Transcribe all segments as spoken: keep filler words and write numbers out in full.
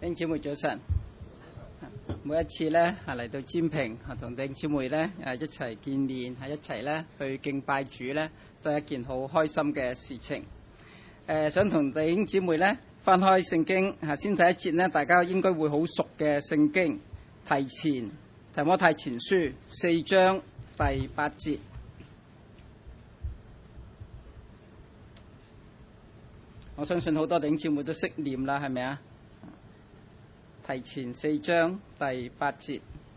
弟兄姊妹早晨。每一次咧係嚟到占平，同弟兄姊妹咧誒一齊見面，係一齊咧去敬拜主咧，都係一件好開心嘅事情。誒、呃，想同弟兄姊妹咧翻開聖經，嚇先睇一節咧，大家應該會好熟嘅聖經，提前提摩太前書四章第八節。我相信好多弟兄姊妹都識念啦，係咪啊？提前四章第八節，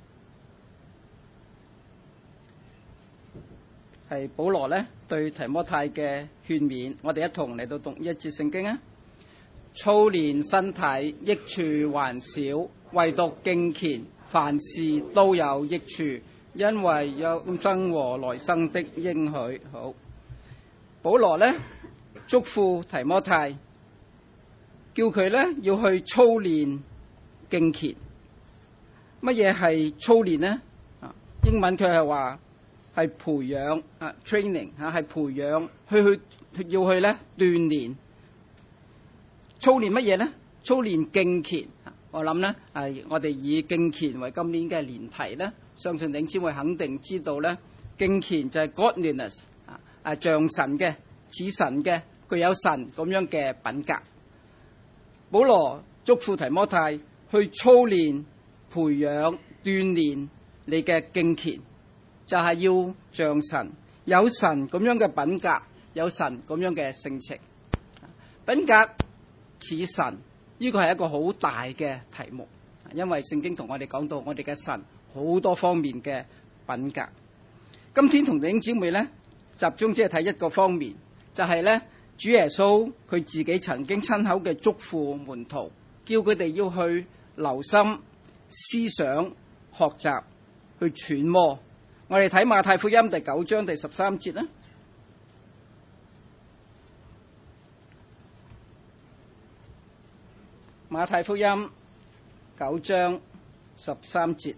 係保羅咧對提摩太嘅勸勉，我哋一同嚟到讀呢一節聖經啊！操練身體益處還少，唯獨敬虔，凡事都有益處，因為有生和來生的應許。好，保羅咧囑咐提摩太，叫佢咧要去操練敬虔。乜嘢係操練呢？啊，英文佢係話係培養啊 training 嚇，係培養去去要去咧鍛鍊。操練乜嘢呢？操練敬虔。我諗咧係我哋以敬虔為今年嘅年題咧，相信弟兄會肯定知道咧，敬虔就係 godliness 啊，啊像神嘅、似神嘅、具有神咁樣嘅品格。保羅囑咐提摩太去操練、培養、鍛鍊你嘅敬虔，就係、是、要像神，有神咁樣嘅品格，有神咁樣嘅性情。品格似神，呢個係一個好大嘅題目，因為聖經同我哋講到我哋嘅神好多方面嘅品格。今天同弟兄姊妹咧集中只係睇一個方面，就係、是、咧主耶穌佢自己曾經親口嘅囑咐門徒，叫佢哋要去留心思想、學習、去揣摩。我哋睇馬太福音第九章第十三節啦。馬太福音九章十三節，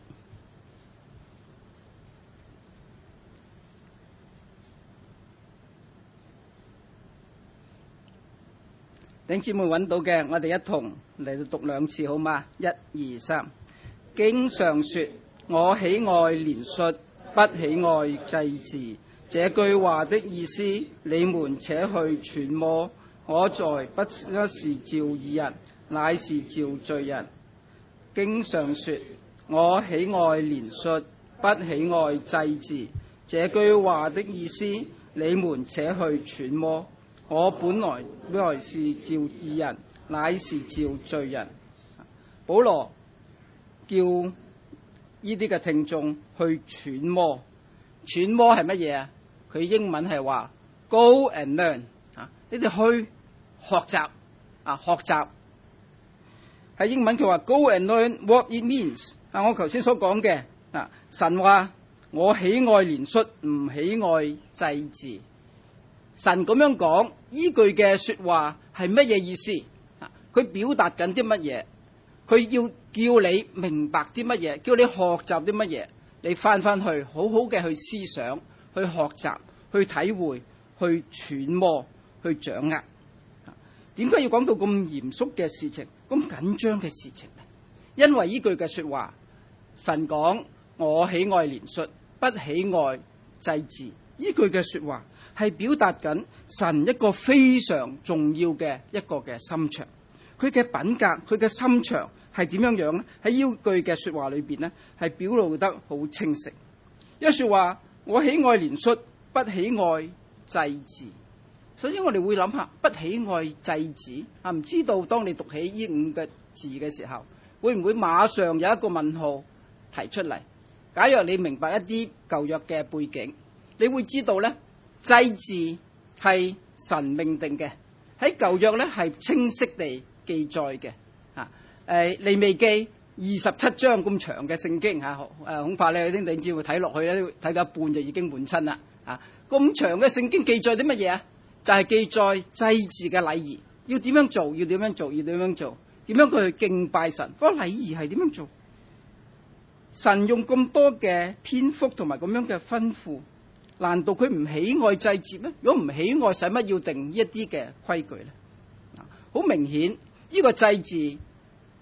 弟兄姊妹揾到嘅，我哋一同嚟到讀兩次好嗎？一、二、三。經上說：我喜愛憐恤，不喜愛祭祀。這句話的意思，你們且去揣摩。我在不是召義人，乃是召罪人。經上說：我喜愛憐恤，不喜愛祭祀。這句話的意思，你們且去揣摩。我本來本來是召義人，乃是召罪人。保羅叫呢啲嘅聽眾去揣摩，揣摩係乜嘢啊？佢英文係話 Go and learn 啊！你哋去學習啊，學習喺英文佢話 Go and learn what it means 啊！我頭先所講嘅啊，神話我喜愛憐恤，唔喜愛祭祀。神咁樣講，依句嘅說話係乜嘢意思？啊，佢表達緊啲乜嘢？佢要叫你明白啲乜嘢？叫你學習啲乜嘢？你翻翻去好好嘅去思想、去學習、去體會、去揣摩、去掌握。點解要講到咁嚴肅嘅事情、咁緊張嘅事情呢？因為依句嘅說話，神講我喜愛憐恤，不喜愛祭祀。依句嘅說話係表達緊神一個非常重要嘅一個嘅心腸。佢嘅品格，佢嘅心腸係點樣樣咧？喺呢句嘅說話裏邊咧，係表露得好清晰。一說話，我喜愛憐恤，不喜愛祭祀。首先我哋會諗下，不喜愛祭祀啊，唔知道當你讀起呢五個字嘅時候，會唔會馬上有一個問號提出嚟？假若你明白一啲舊約嘅背景，你會知道咧，祭祀係神命定嘅，喺舊約咧係清晰地記載嘅。啊，誒利未記二十七章咁長嘅聖經嚇，誒、啊、恐怕咧有啲弟兄會睇落去咧，睇到一半就已經滿親啦。啊，咁長嘅聖經記載啲乜嘢啊？就係、是、記載祭祀嘅禮儀，要點樣做？要點樣做？要點樣做？點樣去敬拜神？嗰、那個禮儀係點樣做？神用咁多嘅篇幅同埋咁樣嘅吩咐，難道佢唔喜愛祭祀咩？如果唔喜愛，使乜要定呢一啲嘅規矩咧？好明顯，呢、這個祭祀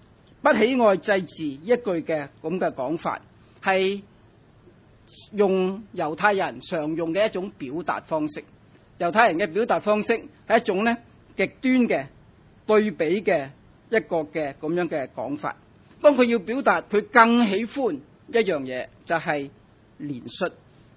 不喜愛祭祀一句嘅咁嘅講法，係用猶太人常用嘅一種表達方式。猶太人嘅表達方式係一種咧極端嘅對比嘅一個嘅咁樣嘅講法。當佢要表達佢更喜歡一樣嘢，就係憐恤，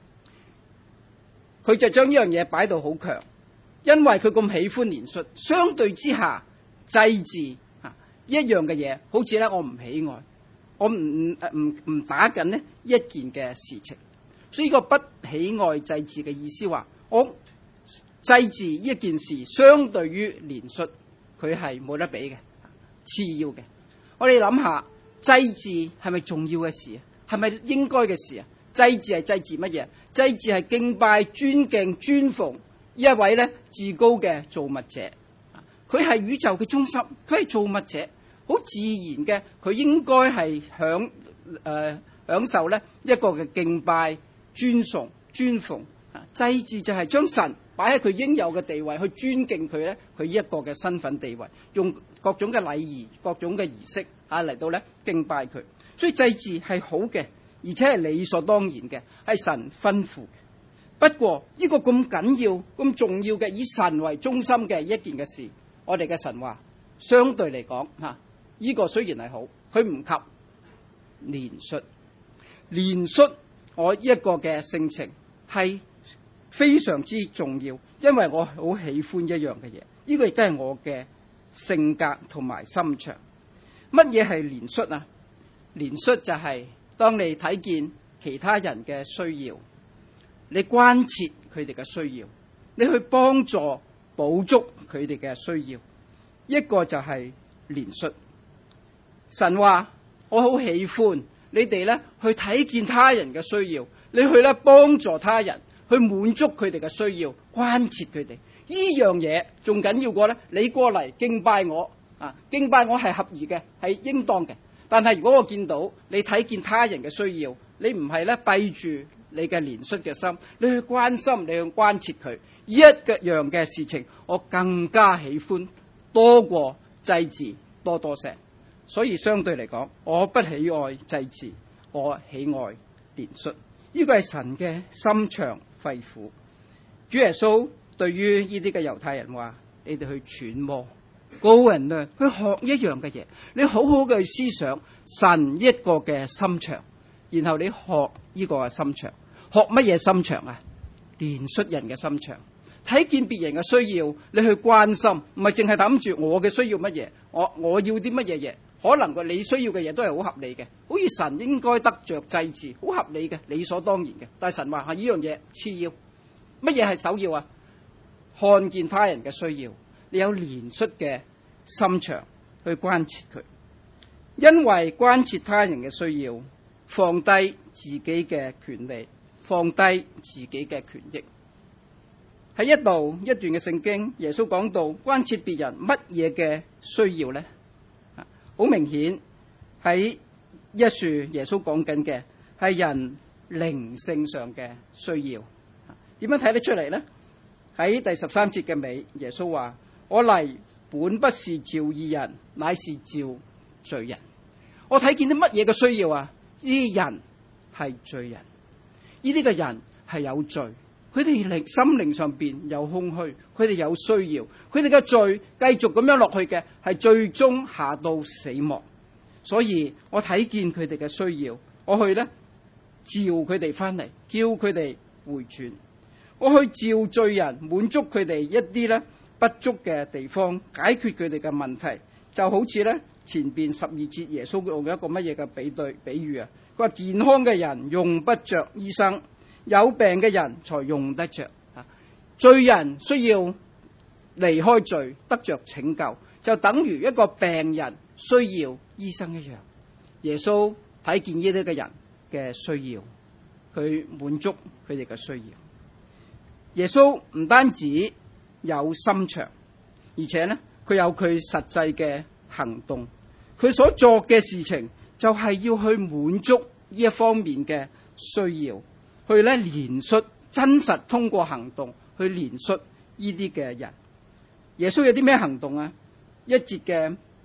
佢就將呢樣嘢擺到好強，因為佢咁喜歡憐恤，相對之下祭祀啊一樣嘅嘢，好似咧我唔喜愛，我唔唔唔打緊呢一件嘅事情，所以個不喜愛祭祀嘅意思話，我祭祀呢一件事相對於憐恤，佢係冇得比嘅，次要嘅。我哋諗下，祭祀係咪重要嘅事啊？係咪應該嘅事啊？祭祀係祭祀乜嘢？祭祀係敬拜、尊敬、尊奉呢一位咧至高嘅造物者。佢係宇宙嘅中心，佢係造物者，好自然嘅，佢應該係享誒、呃、享受咧一個嘅敬拜、尊崇、尊奉。祭祀就係將神擺喺佢應有嘅地位，去尊敬佢咧，佢一個嘅身份地位，用各種嘅禮儀、各種嘅儀式啊嚟到咧敬拜佢。所以祭祀係好嘅，而且係理所當然嘅，係神吩咐嘅。不過呢個咁緊要、咁重要嘅以神為中心嘅一件嘅事，我哋嘅神話相對嚟講吓，呢個雖然係好，佢唔及憐恤。憐恤我一個嘅性情係非常之重要，因為我好喜歡一樣嘅嘢，呢個亦都係我嘅性格同埋心腸。乜嘢係憐恤啊？憐恤就係當你睇見其他人嘅需要，你關切佢哋嘅需要，你去幫助補足佢哋嘅需要，一個就係憐恤。神話我好喜歡你哋咧去睇見他人嘅需要，你去咧幫助他人，去滿足佢哋嘅需要，關切佢哋，呢樣嘢仲緊要過咧你過嚟敬拜我啊！敬拜我係合宜嘅，係應當嘅。但係如果我見到你睇見他人嘅需要，你唔係咧閉住你嘅憐恤嘅心，你去關心，你去關切佢，呢一樣嘅事情我更加喜歡多過祭祀多多些。所以相對嚟講，我不喜愛祭祀，我喜愛憐恤。呢個係神嘅心腸肺腑。主耶穌對於呢啲嘅猶太人話：你哋去揣摩。高人啊，去學一樣嘅嘢，你好好嘅去思想神一個嘅心腸，然後你學呢個嘅心腸，學乜嘢心腸啊？憐恤人嘅心腸，睇見別人嘅需要，你去關心，唔係淨係諗住我嘅需要乜嘢，我我要啲乜嘢嘢，可能個你需要嘅嘢都係好合理嘅，好似神應該得着祭祀，好合理嘅，理所當然嘅。但係神話係呢樣嘢次要，乜嘢係首要啊？看見他人嘅需要。你有憐恤嘅心腸去關切佢，因為關切他人嘅需要，放低自己嘅權利，放低自己嘅權益。喺一度一段嘅聖經，耶穌講到關切別人乜嘢嘅需要呢？好明顯喺一樹耶穌講緊嘅係人靈性上嘅需要。點樣睇得出嚟呢？喺第十三節嘅尾，耶穌話：我嚟本不是召義人，乃是召罪人。我睇見啲乜嘢嘅需要啊？呢啲人係罪人，呢啲嘅人係有罪，佢哋靈心靈上邊有空虛，佢哋有需要，佢哋嘅罪繼續咁樣落去嘅，係最終下到死亡。所以我睇見佢哋嘅需要，我去咧召佢哋翻嚟，叫佢哋回轉，我去召罪人，滿足佢哋一啲咧不足嘅地方，解決佢哋嘅問題。就好似咧前邊十二節耶穌用嘅一個乜嘢嘅比對比喻啊？佢話健康嘅人用不着醫生，有病嘅人才用得着啊！罪人需要離開罪，得着拯救，就等於一個病人需要醫生一樣。耶穌睇見呢啲嘅人嘅需要，佢滿足佢哋嘅需要。耶穌唔單止有心腸，而且呢，佢有佢實際嘅行動，佢所做嘅事情就係要去滿足呢一方面嘅需要，去咧憐恤，真實通過行動去憐恤呢啲嘅人。耶穌有啲咩行動啊？一節嘅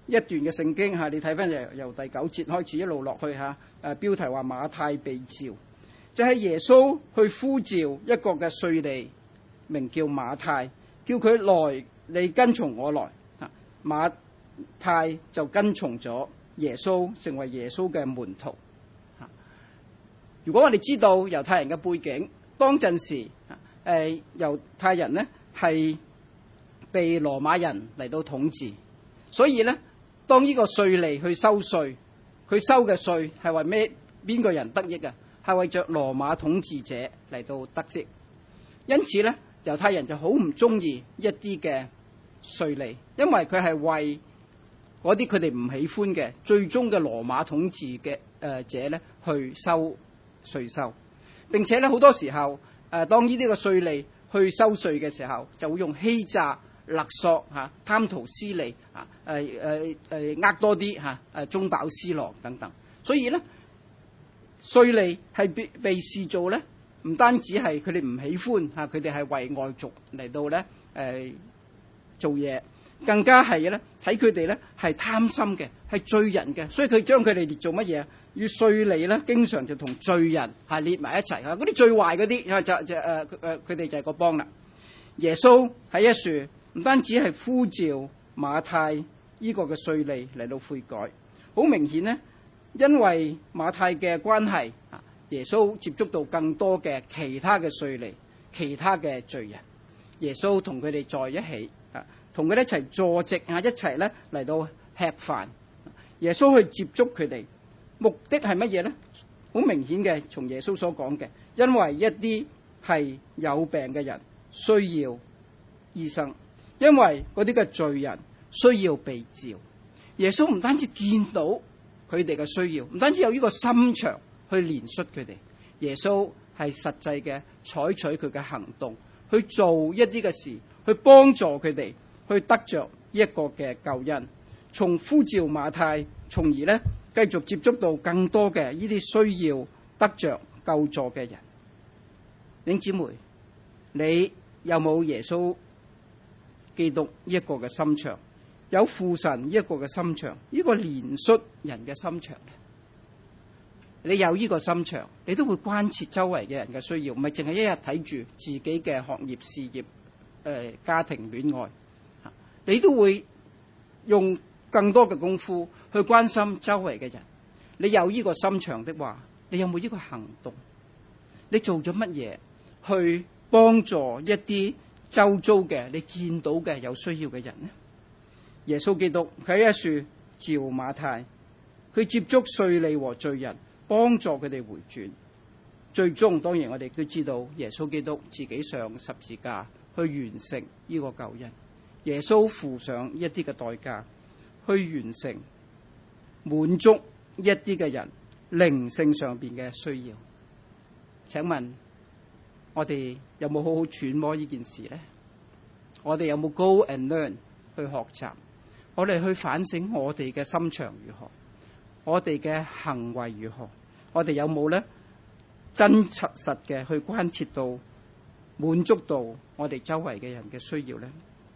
一段嘅聖經嚇，你睇翻由由第九節開始一路落去嚇。誒標題話馬太被召，就係耶穌去呼召一個嘅稅吏，名叫馬太，叫佢來，你跟從我來。嚇，馬太就跟從咗耶穌，成為耶穌嘅門徒。嚇，如果我哋知道猶太人嘅背景，當陣時誒猶太人呢係被羅馬人嚟到統治，所以咧當呢個稅吏去收稅，佢收嘅稅係為咩？邊個人得益啊？係為着羅馬統治者嚟到得益。因此咧，猶太人就好唔中意一啲嘅稅吏，因為佢係為嗰啲佢哋唔喜歡嘅最終嘅羅馬統治嘅誒者咧去收稅收。並且咧好多時候誒，當呢啲嘅稅吏去收稅嘅時候，就會用欺詐、勒索嚇、貪圖私利啊、誒誒誒呃多啲嚇、誒中飽私囊等等。所以咧，稅吏係被被視做咧，唔單止係佢哋唔喜歡嚇，佢哋係為外族嚟到咧誒做嘢，更加係咧睇佢哋咧係貪心嘅，係罪人嘅，所以佢將佢哋列做乜嘢？與稅吏咧，經常就同罪人係列埋一齊嚇，嗰啲最壞嗰啲就就誒誒，佢哋就係個幫啦。耶穌喺一樹唔單止係呼召馬太呢個嘅稅吏嚟到悔改，好明顯呢，因為馬太嘅關係，耶穌接觸到更多嘅其他嘅稅吏、其他嘅罪人。耶穌同佢哋在一起，啊，同佢哋一齊坐席啊，一齊咧嚟到吃飯。耶穌去接觸佢哋，目的係乜嘢咧？好明顯嘅，從耶穌所講嘅，因為一啲係有病嘅人需要醫生，因為嗰啲嘅罪人需要被召。耶穌唔單止見到佢哋嘅需要，唔單止有呢個心腸去憐恤佢哋，耶穌係實際嘅採取佢嘅行動，去做一啲嘅事，去幫助佢哋去得着一個嘅救恩。從呼召馬太，從而咧繼續接觸到更多嘅呢啲需要得着救助嘅人。弟兄姊妹，你有冇耶穌基督呢一個嘅心腸？有父神呢一個嘅心腸，呢、這個憐恤人嘅心腸咧？你有呢個心腸，你都會關切周圍嘅人嘅需要，唔係淨係一日睇住自己嘅學業、事業、誒、呃、家庭、戀愛，你都會用更多嘅功夫去關心周圍嘅人。你有呢個心腸的話，你有冇呢個行動？你做咗乜嘢去幫助一啲周遭嘅你見到嘅有需要嘅人呢？耶穌基督佢喺一樹召馬太，佢接觸稅吏和罪人，幫助佢哋回轉。最終當然我哋都知道耶穌基督自己上十字架去完成呢個救恩。耶穌付上一啲嘅代價去完成滿足一啲嘅人靈性上邊嘅需要。請問我哋有冇好好揣摩呢件事呢？我哋有冇 go and learn 去學習？我哋去反省我哋嘅心腸如何？我哋嘅行為如何？我哋有冇咧真實實嘅去關切到滿足到我哋周圍嘅人嘅需要咧？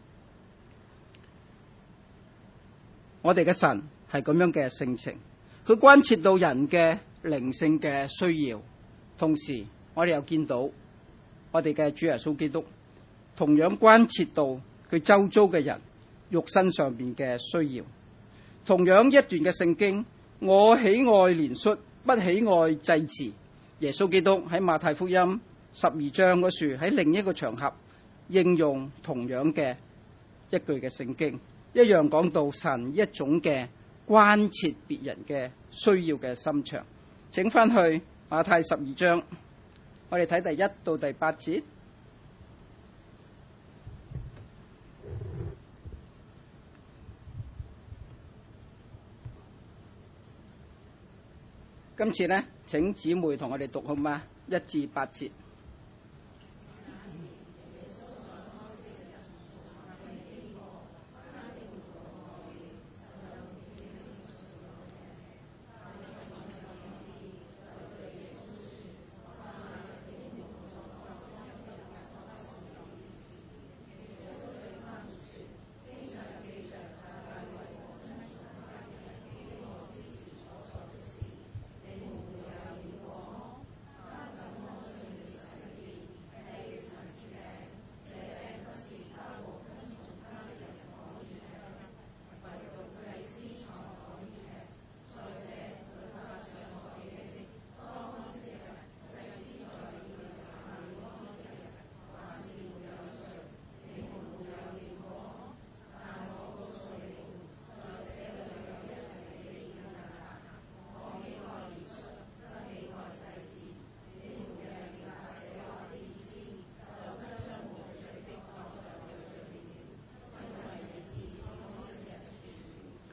我哋嘅神係咁樣嘅性情，佢關切到人嘅靈性嘅需要，同時我哋又見到我哋嘅主耶穌基督同樣關切到佢周遭嘅人肉身上邊嘅需要。同樣一段嘅聖經，我喜愛憐恤，不喜愛祭祀。耶穌基督喺馬太福音十二章嗰處喺另一個場合應用同樣嘅一句嘅聖經，一樣講到神一種嘅關切別人嘅需要嘅心腸。請翻去馬太十二章，我哋睇第一到第八節。今次呢，請姊妹同我哋讀好嗎？一至八節。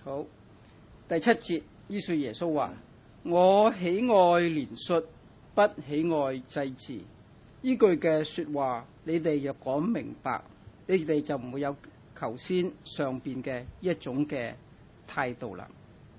好，第七節，依說耶穌話：我喜愛憐恤，不喜愛祭祀。依句嘅說話，你哋若講明白，你哋就唔會有頭先上邊嘅一種嘅態度啦。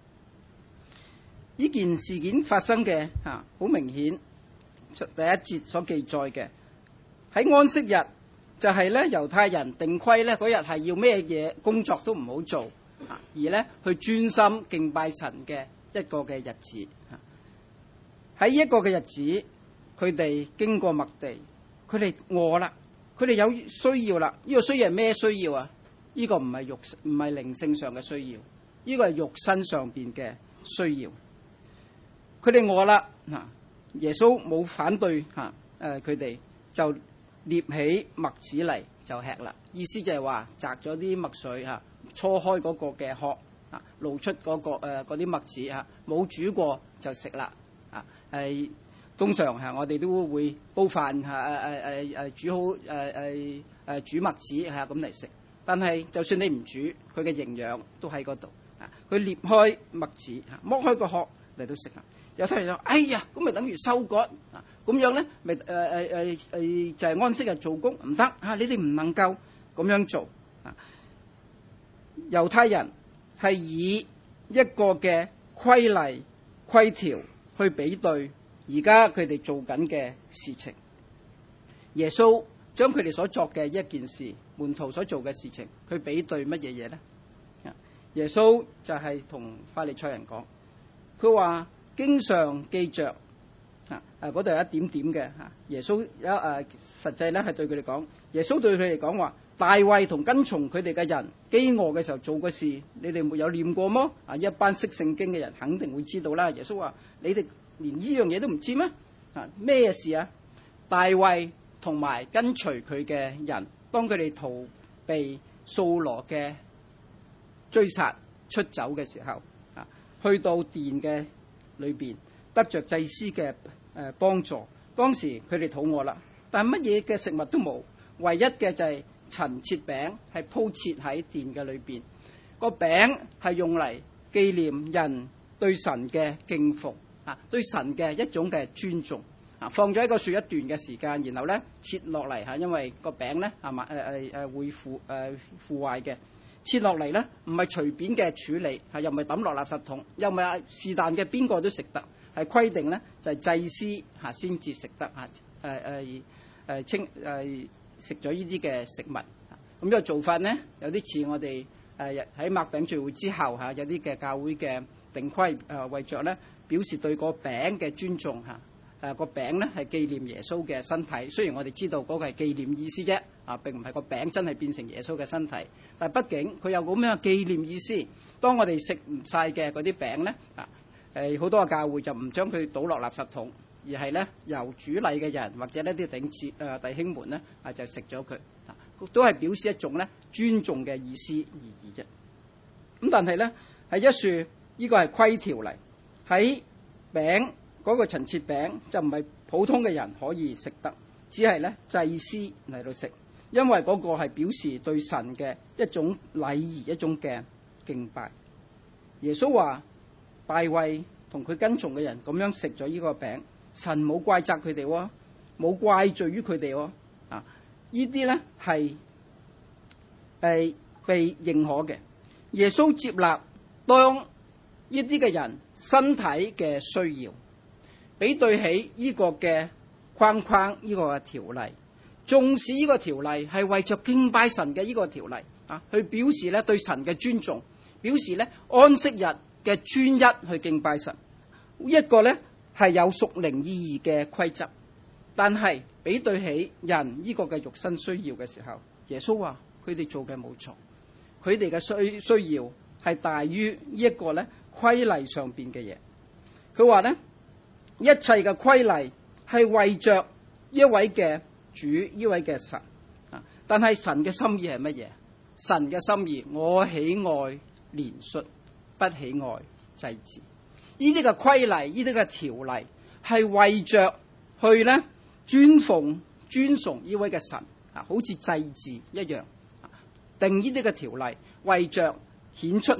呢件事件發生嘅吓，好明顯，第一節所記載嘅喺安息日就係咧猶太人定規咧嗰日係要咩嘢工作都唔好做，而咧去專心敬拜神嘅一個嘅日子。喺呢一個嘅日子，佢哋經過麥地，佢哋餓啦，佢哋有需要啦。呢個需要係咩需要啊？呢個唔係肉唔係靈性上嘅需要，呢個係肉身上邊嘅需要。佢哋餓啦，嗱，耶穌冇反對吓，誒，佢哋就捏起麥子嚟就吃啦。意思就係話摘咗啲麥穗吓，搓開嗰個嘅殼啊，露出嗰個誒嗰啲麥子吓，冇煮過就食啦。啊，係通常吓我哋都會煲飯吓，誒誒誒誒煮好誒誒誒煮麥子吓咁嚟食。但係就算你唔煮，佢嘅營養都喺嗰度啊。佢捏開麥子吓，剝開個殼嚟到食啊。有啲人話：哎呀，咁咪等於收割啊！咁樣咧，咪誒誒誒誒就係安息日做工唔得啊！你哋唔能夠咁樣做啊！猶太人係以一個嘅規例規條去比對而家佢哋做緊嘅事情。耶穌將佢哋所作嘅一件事，門徒所做嘅事情，佢比對乜嘢嘢咧？耶穌就係同法利賽人講，佢話。經常記着啊，誒嗰度有一點點嘅嚇。耶穌有誒實際咧係對佢哋講，耶穌對佢哋講話：大衛同跟從佢哋嘅人飢餓嘅時候做嘅事，你哋沒有念過麼？啊，一班識聖經嘅人肯定會知道啦。耶穌話：你哋連呢樣嘢都唔知咩？啊，咩事啊？大衛同埋跟隨佢嘅人，當佢哋逃避掃羅嘅追殺出走嘅時候，啊，去到殿嘅裏邊得着祭司嘅誒幫助，當時佢哋肚餓啦，但係乜嘢嘅食物都冇，唯一嘅就係陳設餅係鋪設喺殿嘅裏邊，個餅係用嚟紀念人對神嘅敬奉啊，對神嘅一種嘅尊重啊，放咗喺個樹一段嘅時間，然後咧切落嚟嚇，因為個餅咧係嘛誒誒誒會腐誒、呃、腐壞嘅。切落嚟咧，唔係隨便嘅處理，係又唔係抌落垃圾桶，又唔係是但嘅邊個都食得，係規定咧就係祭司嚇先至食得嚇，誒誒誒清誒食咗呢啲嘅食物。咁呢個做法咧有啲似我哋誒喺擘餅聚會之後嚇，有啲嘅教會嘅定規誒，為著咧表示對個餅嘅尊重嚇。誒個餅咧係紀念耶穌嘅身體，雖然我哋知道嗰個係紀念意思啫，啊並唔係個餅真係變成耶穌嘅身體，但係畢竟佢有咁樣嘅紀念意思。當我哋食唔晒嘅嗰啲餅咧，啊誒好多個教會就唔將佢倒落垃圾桶，而係咧由主禮嘅人或者呢啲頂次誒弟兄們咧啊就食咗佢，啊都係表示一種咧尊重嘅意思而已啫。咁但係咧喺一樹呢個係規條嚟，喺餅。嗰個陳設餅就唔係普通嘅人可以食得，只係咧祭司嚟到食，因為嗰個係表示對神嘅一種禮儀，一種嘅敬拜。耶穌話：大衛同佢跟從嘅人咁樣食咗呢個餅，神冇怪責佢哋喎，冇怪罪於佢哋喎。啊，呢啲咧係係被認可嘅。耶穌接納當呢啲嘅人身體嘅需要。比對起呢個嘅框框，呢個嘅條例，縱使呢個條例係為着敬拜神嘅呢個條例啊，去表示咧對神嘅尊重，表示咧安息日嘅專一去敬拜神，一個咧係有屬靈意義嘅規則。但係比對起人呢個嘅肉身需要嘅時候，耶穌話佢哋做嘅冇錯，佢哋嘅需需要係大於呢一個咧規例上邊嘅嘢。佢話咧。一切嘅規例係為着呢一位嘅主，呢位嘅神啊！但係神嘅心意係乜嘢？神嘅心意，我喜愛憐恤，不喜愛祭祀。呢啲嘅規例，呢啲嘅條例係為着去咧尊奉、尊崇呢位嘅神啊，好似祭祀一樣。定呢啲嘅條例，為着顯出咧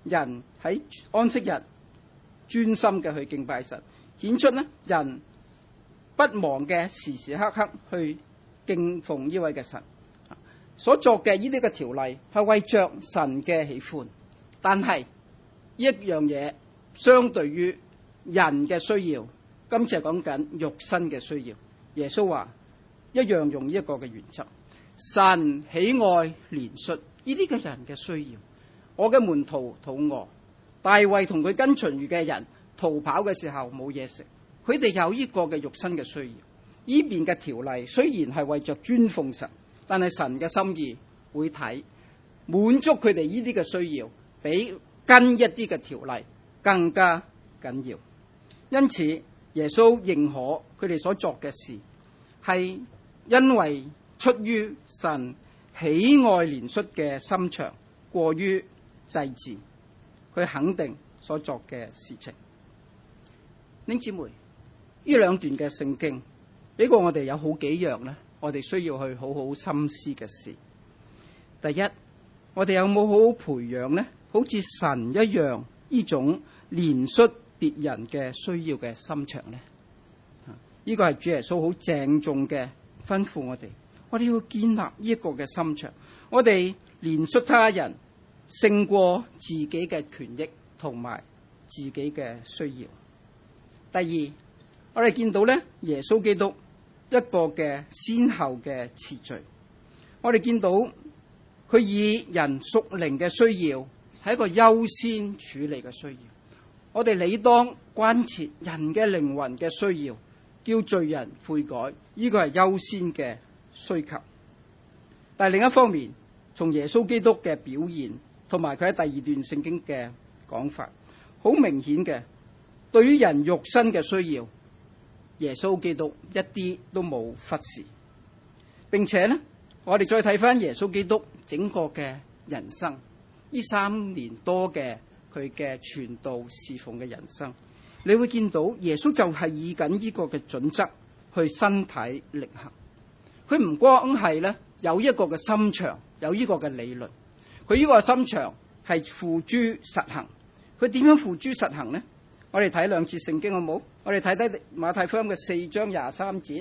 人喺安息日專心嘅去敬拜神，顯出呢人不忘嘅時時刻刻去敬奉呢位嘅神。所作嘅呢啲嘅條例係為着神嘅喜歡，但係一樣嘢相對於人嘅需要，今次係講緊肉身嘅需要。耶穌話一樣用呢一個嘅原則，神喜愛憐恤呢啲嘅人嘅需要。我嘅門徒肚餓，大衛同佢跟隨住嘅人逃跑嘅時候冇嘢食，佢哋有呢個嘅肉身嘅需要。呢邊嘅條例雖然係為着尊奉神，但係神嘅心意會睇滿足佢哋呢啲嘅需要，比跟一啲嘅條例更加緊要。因此耶穌認可佢哋所作嘅事，係因為出於神喜愛憐恤嘅心腸，過於祭祀，佢肯定所作嘅事情。弟兄姊妹，呢兩段嘅聖經俾過我哋有好幾樣呢，我哋需要去好好深思嘅事。第一，我哋有冇好好培養呢？好似神一樣呢種憐恤別人嘅需要嘅心腸呢？呢個係主耶穌好鄭重嘅吩咐我哋，我哋要建立呢一個嘅心腸，我哋憐恤他人勝過自己嘅權益同埋自己嘅需要。第二，我哋見到咧耶穌基督一個嘅先後嘅次序，我哋見到佢以人屬靈嘅需要係一個優先處理嘅需要，我哋理當關切人嘅靈魂嘅需要，叫罪人悔改，呢個係優先嘅需求。但係另一方面，從耶穌基督嘅表現同埋佢喺第二段聖經嘅講法，好明顯嘅，對於人肉身嘅需要，耶穌基督一啲都冇忽視。並且呢，我哋再睇翻耶穌基督整個嘅人生，呢三年多嘅佢嘅傳道侍奉嘅人生，你會見到耶穌就係以緊呢個嘅準則去身體力行。佢唔光係咧有一個嘅心腸，有呢個嘅理論，佢呢個心腸係付諸實行。佢點樣付諸實行呢？我哋睇兩節聖經好冇？我哋睇睇馬太福音嘅四章廿三節。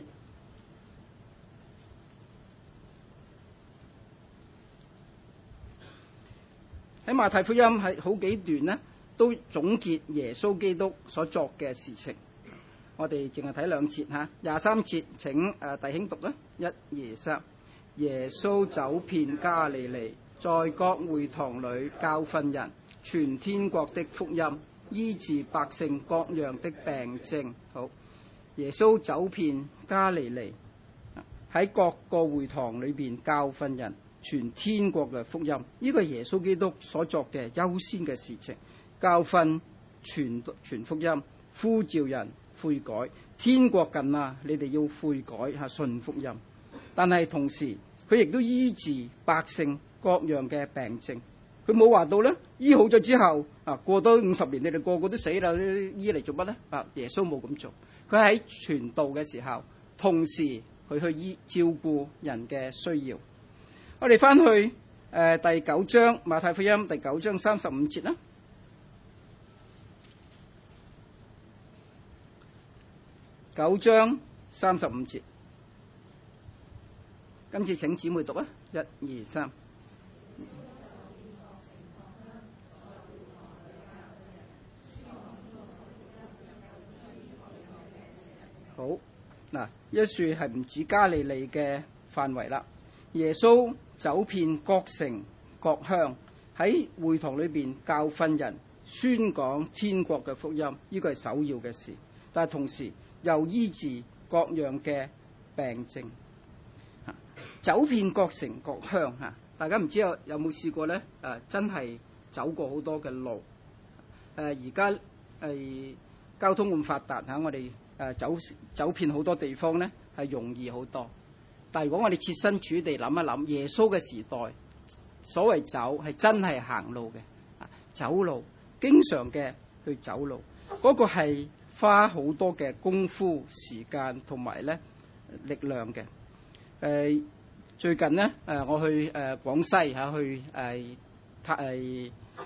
喺馬太福音係好幾段呢，都總結耶穌基督所作嘅事情。我哋淨係睇兩節吓，廿三節請誒弟兄讀啦，一二三。耶穌走遍加利利，在各會堂裏教訓人，傳天國的福音，醫治百姓各樣的病症。好，耶穌走遍加利利，喺各個會堂裏邊教訓人，傳天國嘅福音，呢個係耶穌基督所作嘅優先嘅事情。教訓、傳傳福音，呼召人悔改，天國近啦，你哋要悔改吓，信福音。但係同時佢亦都醫治百姓各樣嘅病症。佢冇話到咧，醫好咗之後啊，過多五十年你哋個個都死啦，醫嚟做乜咧？啊，耶穌冇咁做。佢喺傳道嘅時候，同時佢去醫照顧人嘅需要。我哋翻去誒、呃、第九章馬太福音第九章三十五節啦。九章三十五節，今次請姊妹讀啊，一二三。好，嗱，一樹係唔止加利利嘅範圍啦。耶穌走遍各城各鄉，喺會堂裏邊教訓人，宣講天國嘅福音，呢個係首要嘅事。但係同時又醫治各樣嘅病症，走遍各城各鄉嚇。大家唔知有有冇試過咧？誒，真係走過好多嘅路。誒，而家係交通咁發達嚇，我哋誒走走遍好多地方咧，係容易好多。但係如果我哋設身處地諗一諗，耶穌嘅時代，所謂走係真係行路嘅，走路經常嘅去走路，嗰個係花好多嘅功夫、時間同埋咧力量嘅。誒，最近咧誒，我去誒廣西嚇去誒誒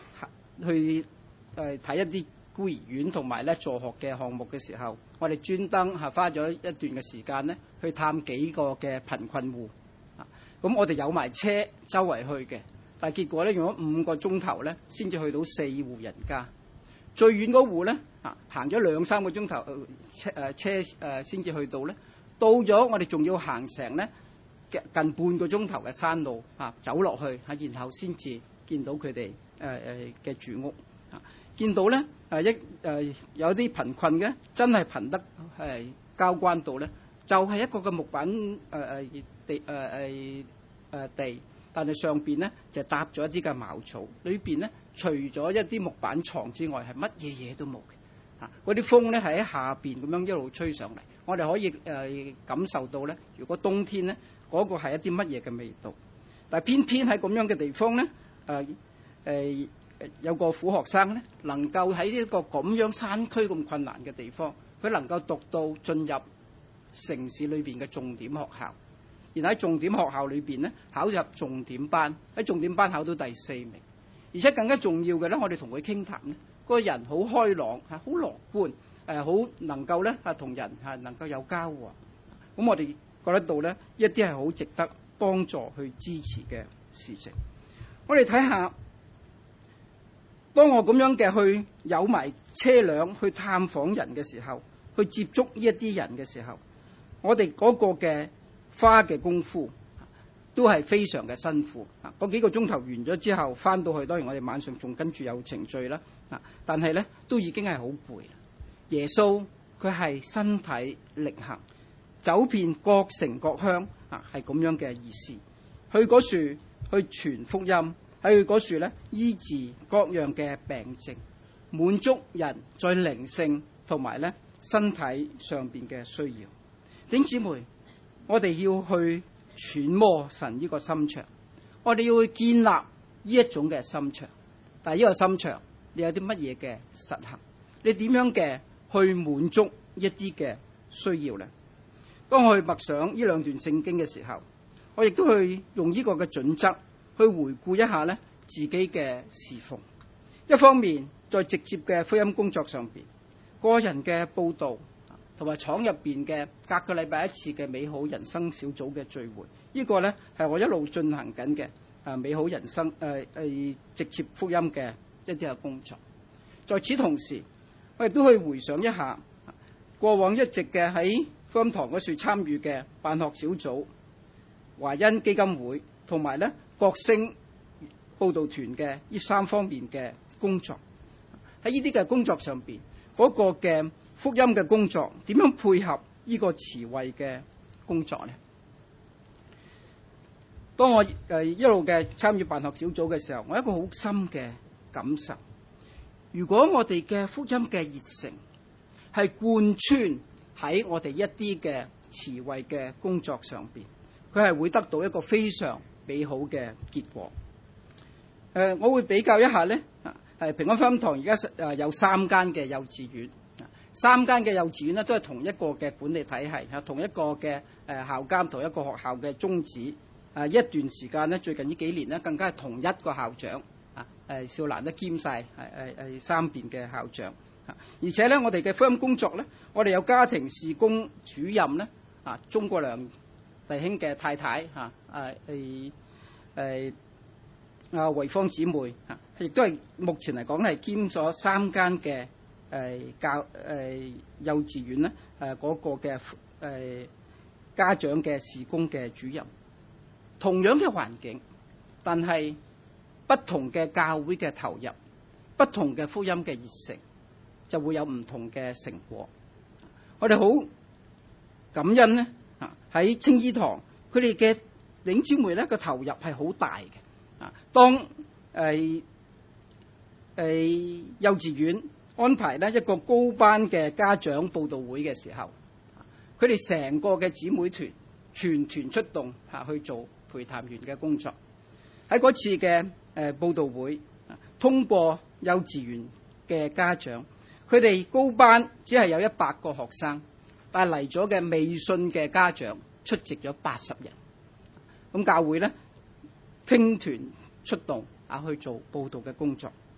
去誒睇一啲孤兒院同埋咧助學嘅項目嘅時候，我哋專登係花咗一段嘅時間咧去探幾個嘅貧困戶。啊，咁我哋有埋車周圍去嘅，但係結果咧用咗五個鐘頭咧先至去到四戶人家。最遠嗰戶咧啊，行咗兩三個鐘頭車誒車誒先至去到咧。到咗我哋仲要行成咧近半個鐘頭嘅山路啊，走落去嚇，然後先至見到佢哋誒誒嘅住屋啊。見到咧誒一誒有啲貧困嘅，真係貧得係交關到咧，就係、是、一個嘅木板誒誒地誒誒誒地，但係上邊咧就搭咗一啲嘅茅草，裏邊咧除咗一啲木板床之外，係乜嘢嘢都冇嘅啊！嗰啲風咧係喺下邊咁樣一路吹上嚟。我哋可以誒、呃、感受到咧，如果冬天咧，嗰、那個係一啲乜嘢嘅味道。但係偏偏喺咁樣嘅地方咧，誒、呃、誒、呃、有個苦學生咧，能夠喺呢個咁樣山區咁困難嘅地方，佢能夠讀到進入城市裏邊嘅重點學校，然後喺重點學校裏邊咧考入重點班，喺重點班考到第四名，而且更加重要嘅咧，我哋同佢傾談咧，個人好開朗嚇，好樂觀。誒好能夠咧係同人係能夠有交往，咁我哋覺得到咧一啲係好值得幫助去支持嘅事情。我哋睇下，當我咁樣嘅去有埋車輛去探訪人嘅時候，去接觸呢一啲人嘅時候，我哋嗰個嘅花嘅功夫都係非常嘅辛苦。啊，嗰幾個鐘頭完咗之後，翻到去當然我哋晚上仲跟住有程序啦。啊，但係咧都已經係好攰。耶穌佢係身體力行，走遍各城各鄉啊，係咁樣嘅意思。去嗰處去傳福音，喺嗰處咧醫治各樣嘅病症，滿足人在靈性同埋咧身體上邊嘅需要。弟兄姊妹，我哋要去揣摩神呢個心腸，我哋要去建立呢一種嘅心腸。但係呢個心腸，你有啲乜嘢嘅實行？你點樣嘅去滿足一啲嘅需要咧？當我去默想呢兩段聖經嘅時候，我亦都去用呢個嘅準則去回顧一下咧自己嘅侍奉。一方面在直接嘅福音工作上邊，個人嘅報道同埋廠入邊嘅隔個禮拜一次嘅美好人生小組嘅聚會，呢個咧係我一路進行緊嘅啊美好人生誒誒直接福音嘅一啲嘅工作。在此同時，我亦都去回想一下過往一直嘅喺福音堂嗰處參與嘅辦學小組、華恩基金會同埋咧國星報道團嘅呢三方面嘅工作。喺呢啲嘅工作上邊，嗰個嘅福音嘅工作點樣配合呢個慈惠嘅工作咧？當我誒一路嘅參與辦學小組嘅時候，我有一個好深嘅感受。如果我哋嘅福音嘅熱誠係貫穿喺我哋一啲嘅慈惠嘅工作上邊，佢係會得到一個非常美好嘅結果。誒、呃，我會比較一下咧，係平安福音堂而家誒有三間嘅幼稚園，三間嘅幼稚園咧都係同一個嘅管理體系，嚇同一個嘅誒校監，同一個學校嘅宗旨。誒一段時間咧，最近呢幾年咧，更加係同一個校長。誒少蘭都兼晒，係誒誒三邊嘅校長，而且咧我哋嘅福音工作咧，我哋有家庭事工主任咧，啊鍾國良弟兄嘅太太嚇，誒誒誒啊維芳姊妹嚇，亦都係目前嚟講係兼咗三間嘅誒教誒幼稚園咧，誒嗰個嘅誒家長嘅事工嘅主任，同樣嘅環境，但係不同嘅教會嘅投入，不同嘅福音嘅熱誠，就會有唔同嘅成果。我哋好感恩咧，啊喺青衣堂，佢哋嘅弟兄姊妹咧個投入係好大嘅。啊，當誒誒、呃呃、幼稚園安排咧一個高班嘅家長報道會嘅時候，佢哋成個嘅姊妹團全團出動嚇去做陪談員嘅工作。喺嗰次嘅誒、呃、報道會，通過幼稚園嘅家長，佢哋高班只係有一百個學生，但係嚟咗嘅未信嘅家長出席咗八十人。咁教會咧傾團出動啊去做報道嘅工作。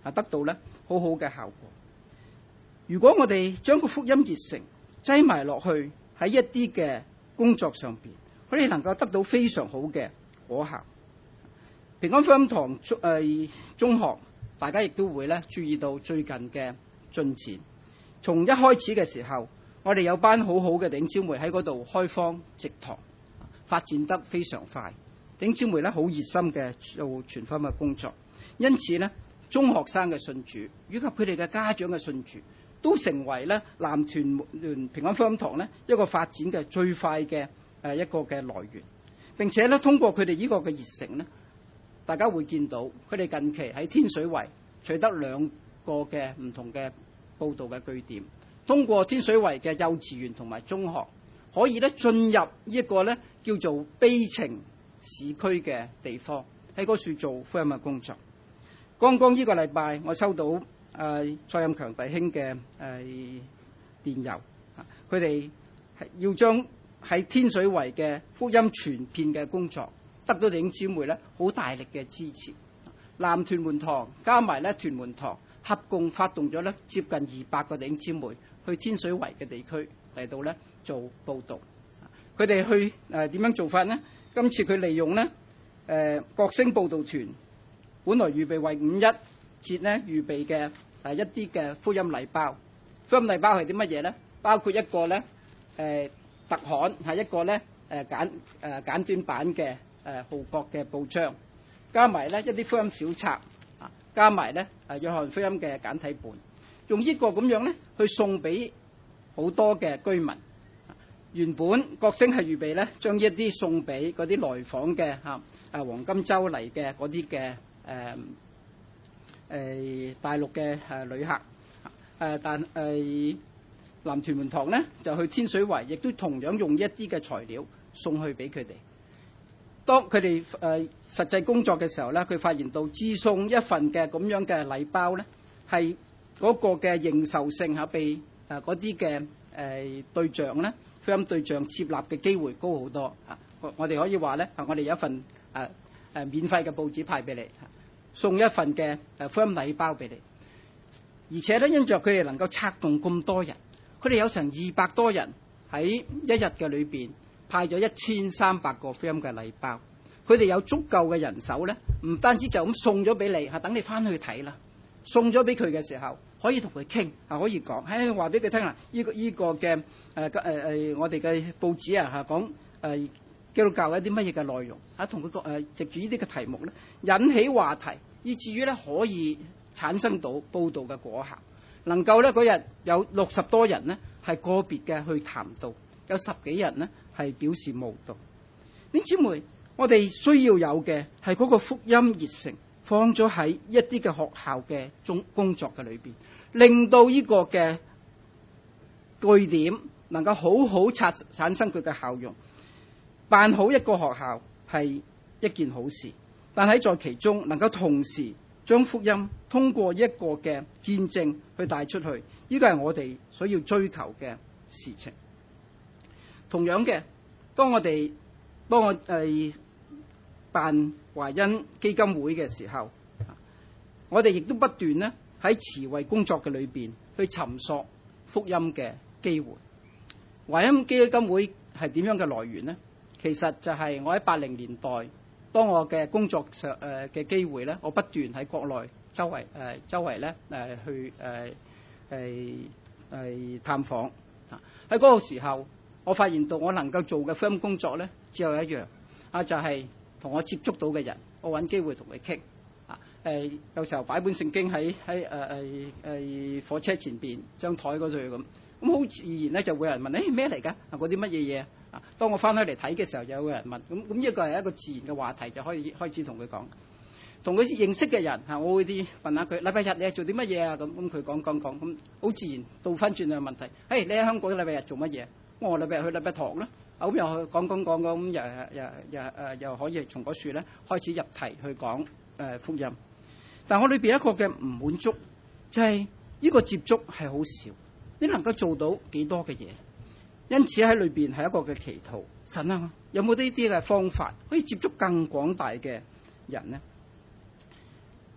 啊得到咧好好嘅效果。如果我哋將個福音熱誠擠埋落去喺一啲嘅工作上邊，佢哋能夠得到非常好嘅果效。平安福音堂中誒中學，大家亦都會咧注意到最近嘅進展。從一開始嘅時候，我哋有班好好嘅弟兄姊妹喺嗰度開荒植堂，發展得非常快。弟兄姊妹咧好熱心嘅做傳福音嘅工作，因此咧中學生嘅信主以及佢哋嘅家長嘅信主，都成為咧南屯聯平安福音堂咧一個發展嘅最快嘅誒一個嘅來源。並且咧通過佢哋呢個嘅熱誠咧，大家會見到佢哋近期喺天水圍取得兩個嘅唔同嘅報道嘅據點，通過天水圍嘅幼稚園同埋中學，可以咧進入呢一個咧叫做悲情市區嘅地方，喺嗰處做福音嘅工作。剛剛呢個禮拜，我收到誒、呃、蔡蔭強弟兄嘅誒、呃、電郵，佢哋係要將喺天水圍嘅福音傳遍嘅工作，得到弟兄姊妹咧好大力嘅支持。南屯門堂加埋咧屯門堂合共發動咗咧接近二百個弟兄姊妹去天水圍嘅地區嚟到咧做報導。佢哋去誒點樣做法呢？今次佢利用咧誒國星報導團本來預備為五一節咧預備嘅誒一啲嘅福音禮包。福音禮包係啲乜嘢咧？包括一個咧誒特刊，係一個咧誒簡誒簡短版嘅誒號角嘅報章，加埋咧一啲福音小冊，啊加埋咧誒約翰福音嘅簡體本，用呢個咁樣咧去送俾好多嘅居民。原本國星係預備咧將呢一啲送俾嗰啲來訪嘅嚇誒黃金週嚟嘅嗰啲嘅誒誒大陸嘅誒旅客，誒但誒南屯門堂咧就去天水圍，亦都同樣用一啲嘅材料送去俾佢哋。當佢哋誒實際工作嘅時候咧，佢發現到自送一份嘅咁樣嘅禮包咧，係嗰個嘅認受性嚇被誒嗰啲嘅誒對象咧。福音對象接納嘅機會高好多啊！我我哋可以話咧，啊我哋有一份誒誒免費嘅報紙派俾你，送一份嘅誒福音禮包俾你。而且咧，因着佢哋能夠策動咁多人，佢哋有成二百多人喺一日嘅裏邊派咗一千三百個福音嘅禮包。佢哋有足夠嘅人手咧，唔單止就咁送咗俾你，係等你翻去睇啦。送咗俾佢嘅時候，可以同佢傾，啊可以講，誒話俾佢聽啦，呢個呢個嘅誒誒誒，我哋嘅報紙啊嚇講誒基督教一啲乜嘢嘅內容，啊同佢個誒藉住呢啲嘅題目咧，引起話題，以至於咧可以產生到報導嘅果效，能夠咧嗰日有六十多人呢係個別嘅去談道，有十幾人呢係表示慕道。弟兄姊妹，我哋需要有嘅係嗰個福音熱誠。放咗喺一啲嘅學校嘅中工作嘅裏邊，令到呢個嘅據點能夠好好產產生佢嘅效用。辦好一個學校係一件好事，但喺在其中能夠同時將福音通過一個嘅見證去帶出去，呢個係我哋所要追求嘅事情。同樣嘅，當我哋當我誒。呃辦華恩基金會嘅時候，我哋亦都不斷咧喺慈惠工作嘅裏邊去尋索福音嘅機會。華恩基金會係點樣嘅來源呢？其實就係我喺八零年代，當我嘅工作上誒嘅機會咧，我不斷喺國內周圍誒、呃、周圍咧誒去誒誒誒探訪。喺嗰個時候，我發現到我能夠做嘅福音工作咧，只有一樣啊，就係、是。同我接觸到嘅人，我揾機會同佢傾啊！誒，有時候擺本聖經喺喺誒誒誒火車前邊張台嗰度咁，咁好自然咧就會有人問：誒咩嚟㗎？啊，嗰啲乜嘢嘢啊？當我翻開嚟睇嘅時候，有個人問，咁咁呢個係一個自然嘅話題，就可以開始同佢講。同佢認識嘅人嚇，我會啲問下佢：禮拜日你係做啲乜嘢啊？咁咁佢講講講，咁好自然倒翻轉嘅問題。誒，你喺香港禮拜日做乜嘢？我禮拜日去禮拜堂啦。咁又去講講講講咁，又又又誒又可以從嗰處咧開始入題去講誒福音。但我裏邊一個嘅唔滿足就係呢個接觸係好少，你能夠做到幾多嘅嘢？因此喺裏邊係一個嘅祈禱，神啊，有冇呢啲嘅方法可以接觸更廣大嘅人呢？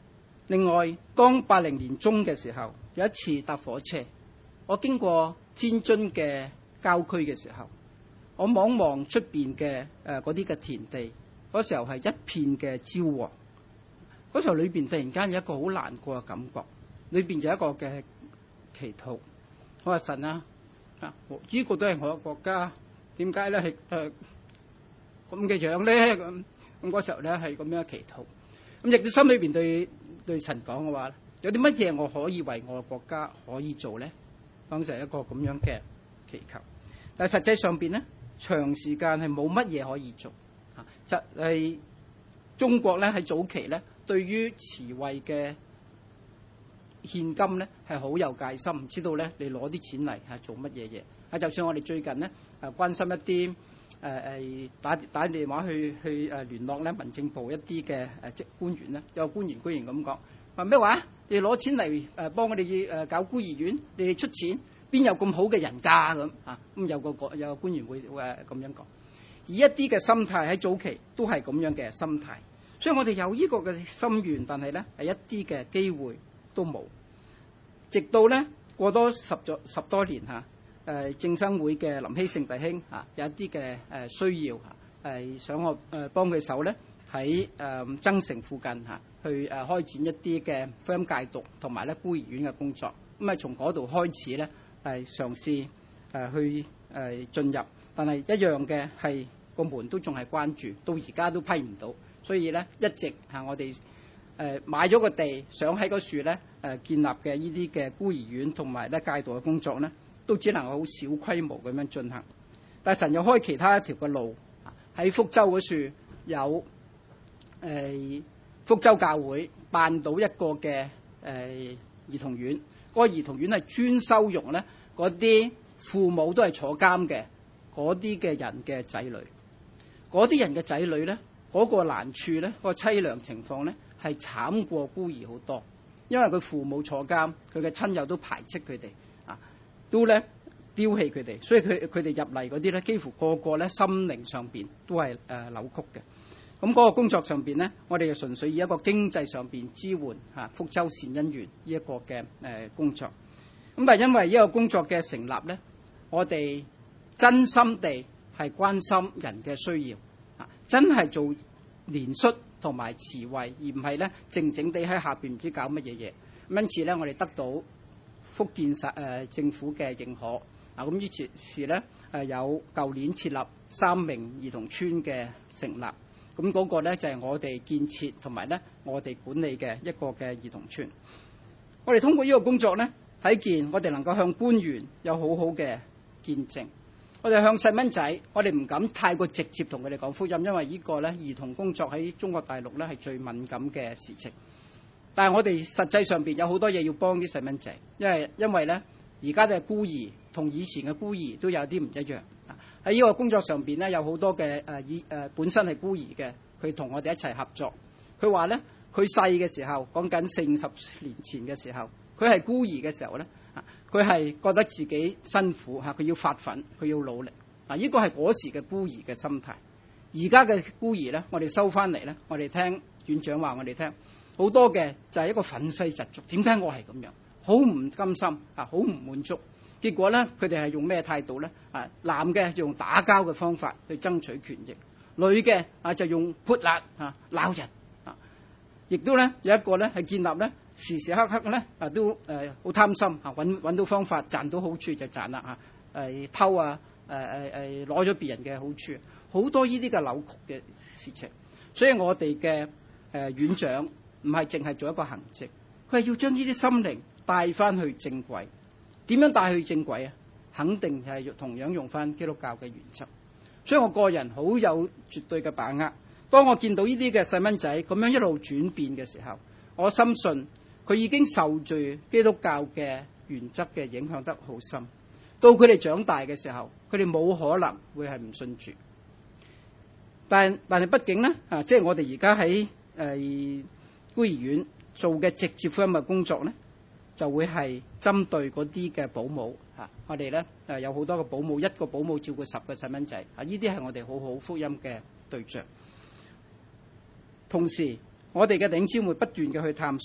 另外，當八零年中嘅時候，有一次搭火車，我經過天津嘅郊區嘅時候，我望望出邊嘅誒嗰啲嘅田地，嗰時候係一片嘅焦黃。嗰時候裏邊突然間有一個好難過嘅感覺，裏邊有一個嘅祈禱。我話神啊，啊呢個都係我嘅國家，點解咧係誒咁嘅樣咧？咁咁嗰時候咧係咁樣祈禱。咁亦都心裏邊對對神講嘅話，有啲乜嘢我可以為我嘅國家可以做咧？當時係一個咁樣嘅祈求，但係實際上邊咧，長時間係冇乜嘢可以做。啊，就係中國咧喺早期咧，對於慈惠嘅獻金咧係好有戒心，唔知道咧你攞啲錢嚟係做乜嘢嘢。啊，就算我哋最近咧誒關心一啲誒誒打打電話去去誒聯絡咧民政部一啲嘅誒職官員咧，有個官員居然咁講話咩話？你攞錢嚟誒幫我哋誒搞孤兒院，你哋出錢，邊有咁好嘅人㗎咁啊？咁有個個有個官員會誒咁樣講，而一啲嘅心態喺早期都係咁樣嘅心態，所以我哋有呢個嘅心願，但係咧係一啲嘅機會都冇，直到咧過多十咗十多年嚇。誒正生會嘅林希聖弟兄啊，有一啲嘅誒需要係想我誒幫佢手咧，喺誒增城附近嚇去誒開展一啲嘅福音戒毒同埋咧孤兒院嘅工作。咁啊從嗰度開始咧係嘗試誒去誒進入，但係一樣嘅係個門都仲係關住，到而家都批唔到。所以咧一直嚇我哋誒買咗個地，想喺嗰處咧誒建立嘅呢啲嘅孤兒院同埋咧戒毒嘅工作咧，都只能夠好小規模咁樣進行，但係神又開其他一條嘅路，喺福州嗰處有誒、呃、福州教會辦到一個嘅誒、呃、兒童院，嗰、那個兒童院係專收容咧嗰啲父母都係坐監嘅嗰啲嘅人嘅仔女，嗰啲人嘅仔女咧嗰、那個難處咧，嗰、那個凄涼情況咧係慘過孤兒好多，因為佢父母坐監，佢嘅親友都排斥佢哋。都咧丟棄佢哋，所以佢佢哋入嚟嗰啲咧，幾乎個個咧心靈上邊都係誒扭曲嘅。咁嗰個工作上邊咧，我哋就純粹以一個經濟上邊支援嚇福州善恩園呢一個嘅誒工作。咁但係因為呢個工作嘅成立咧，我哋真心地係關心人嘅需要，啊，真係做憐恤同埋慈惠，而唔係咧靜靜地喺下邊唔知搞乜嘢嘢。因此咧，我哋得到福建省誒政府嘅認可，啊咁於是是咧誒有舊年設立三名兒童村嘅成立，咁、那、嗰個咧就係我哋建設同埋咧我哋管理嘅一個嘅兒童村。我哋通過呢個工作咧，睇見我哋能夠向官員有好好嘅見證。我哋向細蚊仔，我哋唔敢太過直接同佢哋講福音，因為呢個咧兒童工作喺中國大陸咧係最敏感嘅事情。但係我哋實際上邊有好多嘢要幫啲細蚊仔，因為因為咧而家嘅孤兒同以前嘅孤兒都有啲唔一樣。喺呢個工作上邊咧，有好多嘅誒以誒本身係孤兒嘅，佢同我哋一齊合作。佢話咧，佢細嘅時候，講緊四五十年前嘅時候，佢係孤兒嘅時候咧，佢係覺得自己辛苦嚇，佢要發奮，佢要努力。嗱，呢個係嗰時嘅孤兒嘅心態。而家嘅孤兒咧，我哋收翻嚟咧，我哋聽院長話我哋聽。好多嘅就係一個憤世嫉俗，點解我係咁樣？好唔甘心啊，好唔滿足。結果咧，佢哋係用咩態度咧？啊，男嘅就用打交嘅方法去爭取權益，女嘅啊就用潑辣啊鬧人啊，亦都咧有一個咧係建立咧時時刻刻咧啊都誒好貪心啊，揾揾到方法賺到好處就賺啦嚇，誒偷啊誒誒誒攞咗別人嘅好處，好多呢啲嘅扭曲嘅事情。所以我哋嘅誒院長。唔係淨係做一個行政，佢係要將呢啲心靈帶翻去正軌。點樣帶去正軌啊？肯定係同樣用翻基督教嘅原則。所以我個人好有絕對嘅把握。當我見到呢啲嘅細蚊仔咁樣一路轉變嘅時候，我深信佢已經受住基督教嘅原則嘅影響得好深。到佢哋長大嘅時候，佢哋冇可能會係唔信主。但但係畢竟咧啊，即係我哋而家喺誒孤兒院做嘅直接福音嘅工作咧，就會係針對嗰啲嘅保姆嚇。我哋咧誒有好多個保姆，一個保姆照顧十個細蚊仔啊！呢啲係我哋好好福音嘅對象。同時，我哋嘅弟兄姊妹不斷嘅去探索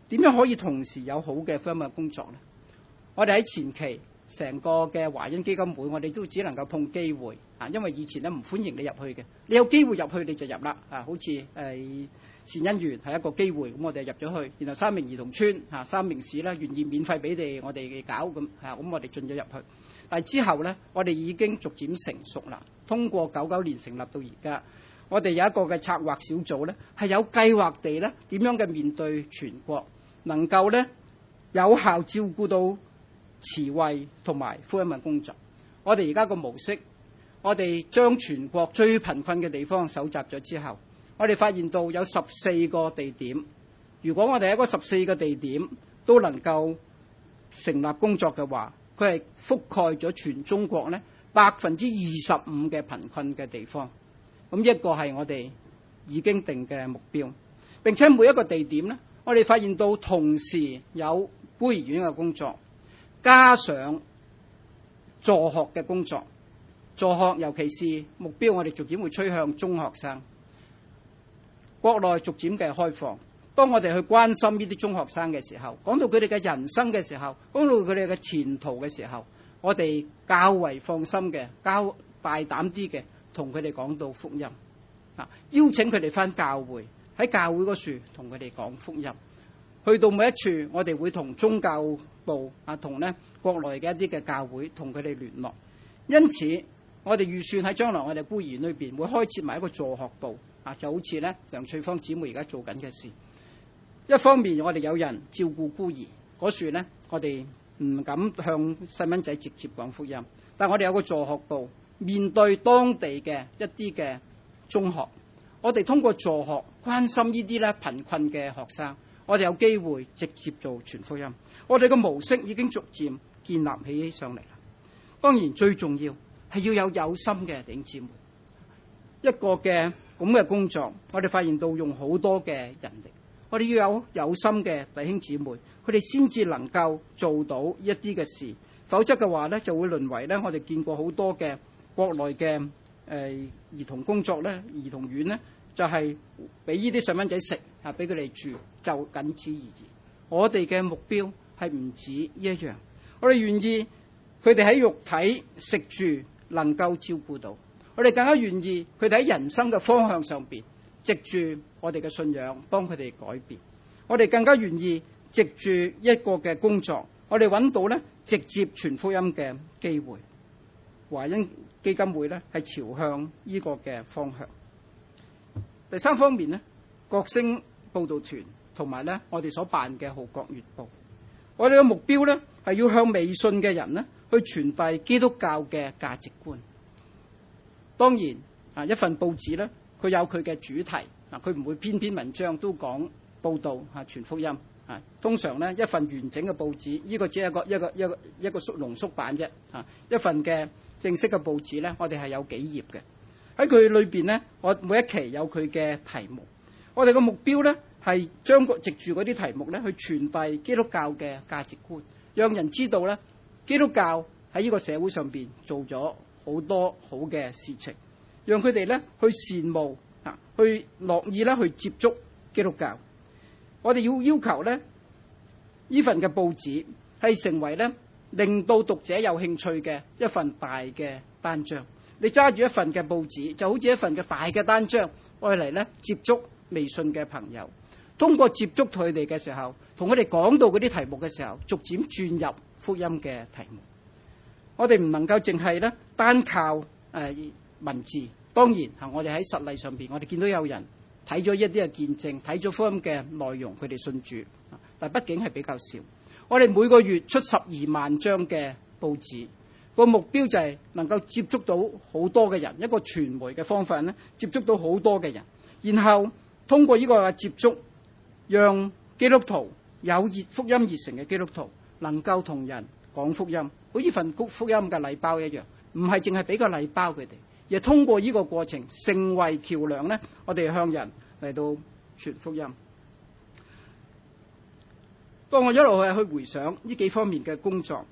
點樣可以同時有好嘅福音嘅工作呢？我哋喺前期成個嘅華恩基金會，我哋都只能夠碰機會啊，因為以前咧唔歡迎你入去嘅，你有機會入去你就入啦啊，好似誒、呃、善恩園係一個機會，咁我哋入咗去，然後三明兒童村啊，三明市咧願意免費俾你我哋搞咁啊，咁我哋進咗入去。但係之後咧，我哋已經逐漸成熟啦。通過九九年成立到而家，我哋有一個嘅策劃小組咧，係有計劃地咧點樣嘅面對全國，能夠咧有效照顧到慈惠同埋福音嘅工作。我哋而家個模式，我哋將全國最貧困嘅地方搜集咗之後，我哋發現到有十四個地點。如果我哋喺嗰十四個地點都能夠成立工作嘅話，佢係覆蓋咗全中國咧百分之二十五嘅貧困嘅地方。咁一個係我哋已經定嘅目標。並且每一個地點咧，我哋發現到同時有孤兒院嘅工作，加上助學嘅工作。助學尤其是目標，我哋逐漸會趨向中學生。國內逐漸嘅開放。當我哋去關心呢啲中學生嘅時候，講到佢哋嘅人生嘅時候，講到佢哋嘅前途嘅時候，我哋較為放心嘅、較大膽啲嘅，同佢哋講到福音啊，邀請佢哋返教會，喺教會嗰處同佢哋講福音。去到每一處，我哋會同宗教部啊，同咧國內嘅一啲嘅教會同佢哋聯絡。因此，我哋預算喺將來我哋孤兒院裏邊會開設埋一個助學部啊，就好似咧梁翠芳姊妹而家做緊嘅事。一方面我哋有人照顧孤兒嗰處咧，我哋唔敢向細蚊仔直接講福音，但我哋有個助學部，面對當地嘅一啲嘅中學，我哋通過助學關心呢啲咧貧困嘅學生，我哋有機會直接做傳福音。我哋嘅模式已經逐漸建立起上嚟啦。當然最重要係要有有心嘅弟兄姊妹，一個嘅咁嘅工作，我哋發現到用好多嘅人力。我哋要有有心嘅弟兄姊妹，佢哋先至能夠做到一啲嘅事，否則嘅話咧就會淪為咧我哋見過好多嘅國內嘅誒、呃、兒童工作咧，兒童院咧就係俾呢啲細蚊仔食啊，俾佢哋住就僅此而已。我哋嘅目標係唔止呢一樣，我哋願意佢哋喺肉體食住能夠照顧到，我哋更加願意佢哋喺人生嘅方向上邊，藉住我哋嘅信仰幫佢哋改變。我哋更加願意藉住一個嘅工作，我哋揾到咧直接傳福音嘅機會。華恩基金會咧係朝向呢個嘅方向。第三方面咧，國星報道團同埋咧我哋所辦嘅《號角月報》，我哋嘅目標咧係要向未信嘅人咧去傳遞基督教嘅價值觀。當然啊，一份報紙咧，佢有佢嘅主題，嗱佢唔會篇篇文章都講報道嚇傳福音啊。通常咧一份完整嘅報紙，呢、這個只係一個一個一個一個縮濃縮版啫嚇。一份嘅正式嘅報紙咧，我哋係有幾頁嘅。喺佢裏邊咧，我每一期有佢嘅題目。我哋嘅目標咧係將個藉住嗰啲題目咧去傳遞基督教嘅價值觀，讓人知道咧基督教喺呢個社會上邊做咗好多好嘅事情，讓佢哋咧去羨慕啊，去樂意咧去接觸基督教。我哋要要求咧呢份嘅報紙係成為咧令到讀者有興趣嘅一份大嘅單張。你揸住一份嘅報紙，就好似一份嘅大嘅單張，愛嚟咧接觸微信嘅朋友。通過接觸佢哋嘅時候，同佢哋講到嗰啲題目嘅時候，逐漸轉入福音嘅題目。我哋唔能夠淨係咧單靠誒、呃、文字。當然嚇，我哋喺實例上邊，我哋見到有人睇咗一啲嘅見證，睇咗福音嘅內容，佢哋信主。但畢竟係比較少。我哋每個月出十二萬張嘅報紙，個目標就係能夠接觸到好多嘅人，一個傳媒嘅方法咧，接觸到好多嘅人，然後通過呢個接觸，讓基督徒有熱福音熱誠嘅基督徒能夠同人講福音，好似份福音嘅禮包一樣，唔係淨係俾個禮包佢哋，而係通過呢個過程成為橋樑咧，我哋向人嚟到傳福音。當我一路去去回想呢幾方面嘅工作，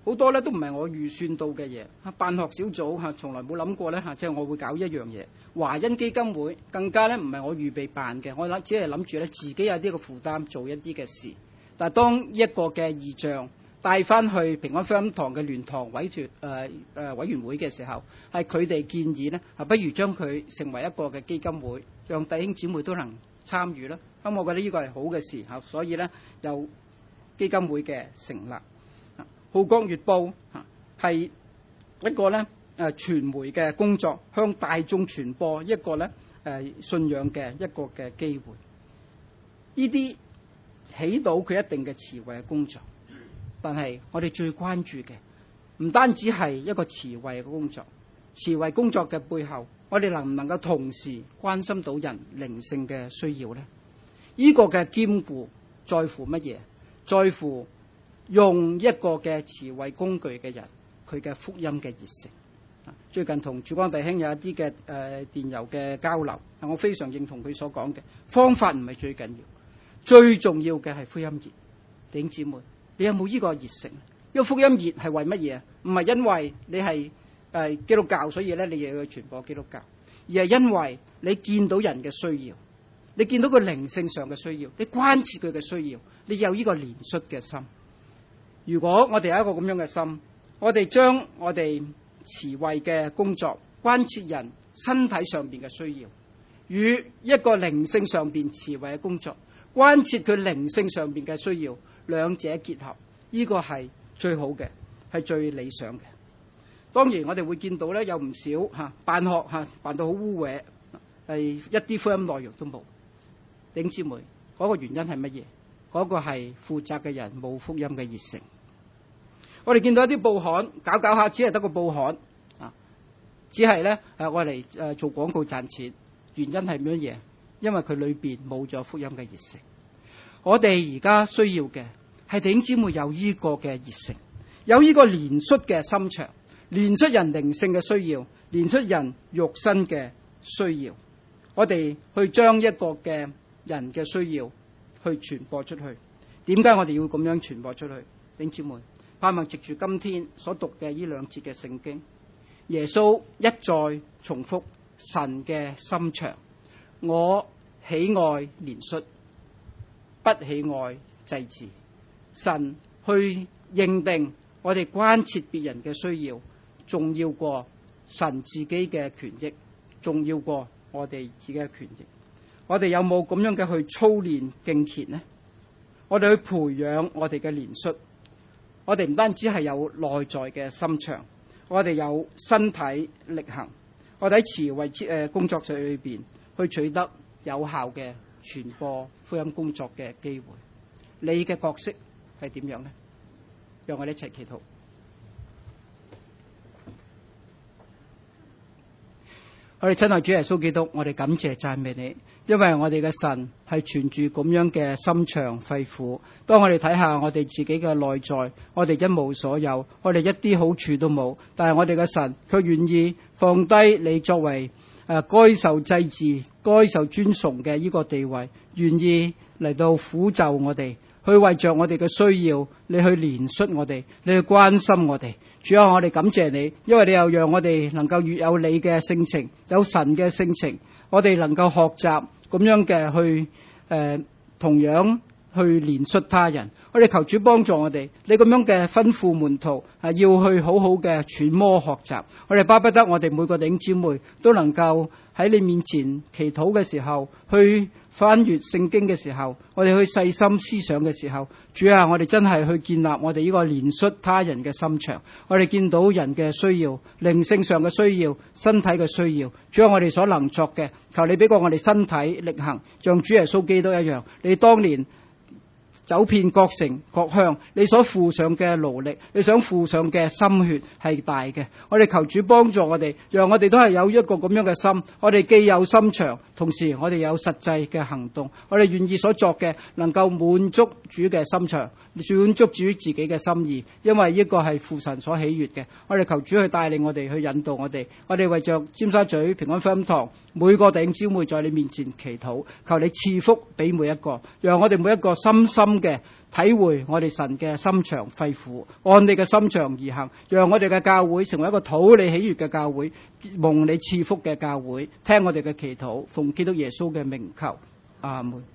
好多咧都唔係我預算到嘅嘢。辦學小組嚇從來冇諗過咧嚇，即係我會搞一樣嘢。華恩基金會更加咧唔係我預備辦嘅，我諗只係諗住咧自己有啲嘅負擔做一啲嘅事。但係當一個嘅異象帶翻去平安福音堂嘅聯堂委團誒誒委員會嘅時候，係佢哋建議咧，係不如將佢成為一個嘅基金會，讓弟兄姊妹都能參與啦。咁我覺得呢個係好嘅事嚇，所以咧有基金會嘅成立。《號角月報》係一個咧誒傳媒嘅工作，向大眾傳播一個咧誒信仰嘅一個嘅機會。呢啲起到佢一定嘅慈惠嘅工作，但係我哋最關注嘅唔單止係一個慈惠嘅工作，慈惠工作嘅背後，我哋能唔能夠同時關心到人靈性嘅需要呢？呢個嘅兼顧在乎乜嘢？在乎用一個嘅慈惠工具嘅人，佢嘅福音嘅熱誠。最近同曙光弟兄有一啲嘅誒電郵嘅交流，我非常認同佢所講嘅方法唔係最緊要，最重要嘅係福音熱。弟兄姊妹，你有冇呢個熱誠？呢個福音熱係為乜嘢？唔係因為你係誒基督教，所以咧你又要去傳播基督教，而係因為你見到人嘅需要，你見到佢靈性上嘅需要，你關切佢嘅需要，你有呢個憐恤嘅心。如果我哋有一個咁樣嘅心，我哋將我哋慈惠嘅工作關切人身體上邊嘅需要，與一個靈性上邊慈惠嘅工作關切佢靈性上邊嘅需要，兩者結合，呢個係最好嘅，係最理想嘅。當然我哋會見到咧，有唔少嚇辦學嚇辦到好污穢，係一啲福音內容都冇。弟兄姊妹，嗰個原因係乜嘢？嗰個係負責嘅人冇福音嘅熱誠。我哋見到一啲報刊搞搞下，只係得個報刊啊，只係咧誒我嚟誒做廣告賺錢。原因係乜嘢？因為佢裏邊冇咗福音嘅熱誠。我哋而家需要嘅係弟兄姊妹有呢個嘅熱誠，有呢個憐恤嘅心腸，憐恤人靈性嘅需要，憐恤人肉身嘅需要。我哋去將一個嘅人嘅需要去傳播出去。點解我哋要咁樣傳播出去？弟兄姊妹，盼望藉住今天所讀嘅呢兩節嘅聖經，耶穌一再重複神嘅心腸，我喜愛憐恤，不喜愛祭祀。神去認定我哋關切別人嘅需要，重要過神自己嘅權益，重要過我哋自己嘅權益。我哋有冇咁樣嘅去操練敬虔呢？我哋去培養我哋嘅憐恤。我哋唔單止係有內在嘅心腸，我哋有身體力行。我哋喺慈惠誒工作上裏邊去取得有效嘅傳播福音工作嘅機會。你嘅角色係點樣呢？讓我哋一齊祈禱。我哋親愛主耶穌基督，我哋感謝讚美你，因為我哋嘅神係存住咁樣嘅心腸肺腑。當我哋睇下我哋自己嘅內在，我哋一無所有，我哋一啲好處都冇，但係我哋嘅神卻願意放低你作為誒該受祭祀、該受尊崇嘅呢個地位，願意嚟到撫就我哋，去為着我哋嘅需要，你去憐恤我哋，你去關心我哋。主啊，我哋感謝你，因為你又讓我哋能夠越有你嘅性情，有神嘅性情，我哋能夠學習咁樣嘅去誒、呃，同樣去憐恤他人。我哋求主幫助我哋，你咁樣嘅吩咐門徒係要去好好嘅揣摩學習。我哋巴不得我哋每個弟兄姊妹都能夠喺你面前祈禱嘅時候，去翻閱聖經嘅時候，我哋去細心思想嘅時候，主啊，我哋真係去建立我哋呢個憐恤他人嘅心腸。我哋見到人嘅需要，靈性上嘅需要，身體嘅需要，主啊，我哋所能作嘅，求你俾過我哋身體力行，像主耶穌基督一樣。你當年走遍各城各鄉，你所付上嘅勞力，你想付上嘅心血係大嘅。我哋求主幫助我哋，讓我哋都係有一個咁樣嘅心。我哋既有心腸，同時我哋有實際嘅行動。我哋願意所作嘅能夠滿足主嘅心腸，滿足主自己嘅心意，因為呢個係父神所喜悅嘅。我哋求主去帶領我哋，去引導我哋。我哋為着尖沙咀平安福音堂每個弟兄姊妹在你面前祈禱，求你賜福俾每一個，讓我哋每一個深深嘅體會我哋神嘅心腸肺腑，按你嘅心腸而行，讓我哋嘅教會成為一個討你喜悅嘅教會，蒙你賜福嘅教會。聽我哋嘅祈禱，奉基督耶穌嘅名求，阿門。